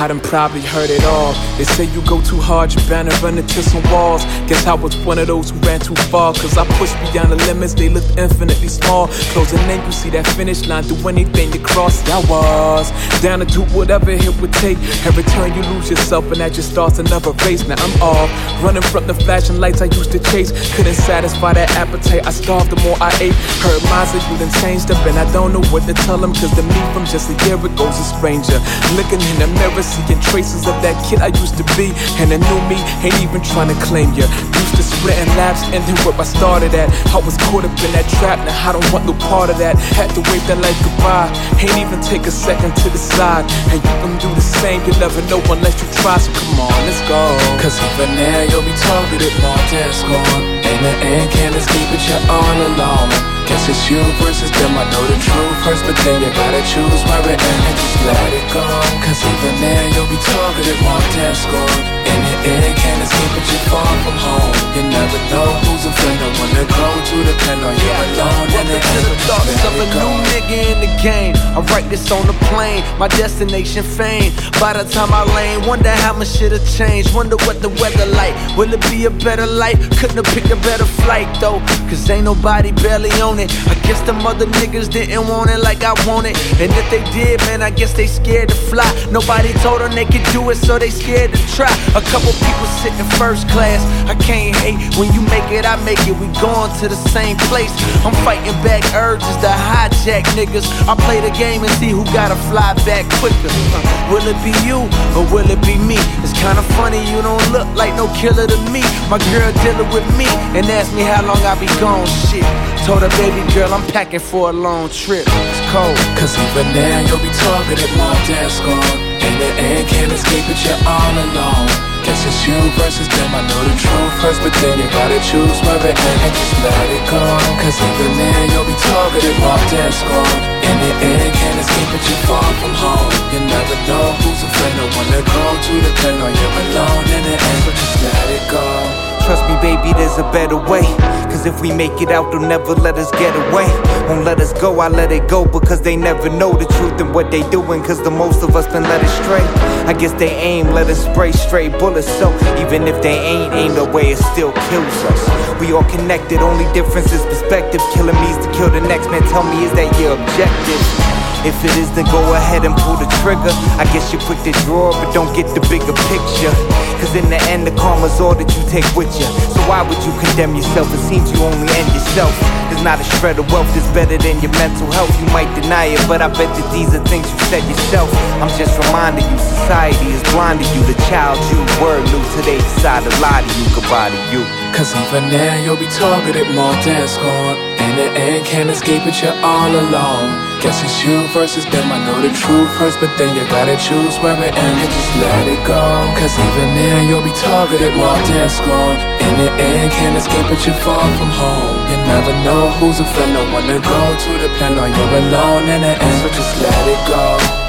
I done probably heard it all. They say you go too hard, you bound to run into some walls. Guess I was one of those who ran too far, cause I pushed beyond the limits, they looked infinitely small. Closing in, you see that finish line, do anything to cross. I was down to do whatever it would take. Every turn you lose yourself and that just starts another race. Now I'm off, running from the flashing lights I used to chase. Couldn't satisfy that appetite, I starved the more I ate. Heard minds that you done changed up and I don't know what to tell them, cause the me from just a year ago's a stranger. Looking in the mirror, seeing traces of that kid I used to be, and the new me ain't even trying to claim you. Used to splitting laps, ending where I started at. I was caught up in that trap, now I don't want no part of that. Had to wave that life goodbye, ain't even take a second to decide. And you can do the same, you'll never know unless you try, so come on, let's go. Cause even now you'll be targeted, more than scorn. In the end, can't escape it, you're all alone. Guess it's you versus them, I know the truth first, but then you gotta choose where it ends and just let it go. Cause even there you'll be targeted, more than scorn. In the end, can't escape it, you're far from home. You never know who's a friend or when to go to depend on you alone. And the end, the thoughts of a new nigga in the game. I write this on the plane, my destination fame. By the time I land, wonder how much shit'll change. Wonder what the weather like, will it be a better life? Couldn't have picked a better flight though, cause ain't nobody barely on it. I guess them other niggas didn't want it like I want it. And if they did, man, I guess they scared to fly. Nobody told them they could do it, so they scared to try. A couple people sit in first class, I can't hate. When you make it, I make it, we going to the same place. I'm fighting back urges to hijack niggas. I play the game and see who gotta fly back quicker. Will it be you, or will it be me? It's kinda funny, you don't look like no killer to me. My girl dealing with me and asked me how long I be gone, shit. Told her, baby girl, I'm packing for a long trip. It's cold. Cause even now you'll be targeted, more than scorn. In the end, can't escape it, you're all alone. Guess it's you versus them, I know the truth first, but then you gotta choose where it ends and just let it go. Cause even then you'll be targeted, more than scorn. In the end, can't escape it, you're far from home. You never know who's a friend or when to go to depend on you alone. In the end, so just let it go. Trust me, baby, there's a better way. Cause if we make it out, they'll never let us get away. Won't let us go, I let it go, because they never know the truth and what they doing. Cause the most of us been led astray. I guess they aim, let us spray straight bullets. So even if they ain't aimed away, it still kills us. We all connected, only difference is perspective. Killing me's to kill the next man, tell me, is that your objective? If it is, then go ahead and pull the trigger. I guess you're quick to draw, but don't get the bigger picture. Cause in the end, the karma's all that you take with you. So why would you condemn yourself? It seems you only end yourself. There's not a shred of wealth that's better than your mental health. You might deny it, but I bet that these are things you said yourself. I'm just reminding you, society is blind to you. The child you were new till they decide to lie to you, goodbye to you. Cause even now you'll be targeted, more than scorn. In the end, can't escape it, you're all alone. Guess it's you versus them, I know the truth first, but then you gotta choose where it ends and just let it go. Cause even then you'll be targeted, more than scorn. In the end, can't escape it, you're far from home. You never know who's a friend or when to go to depend on you alone. In the end, so just let it go.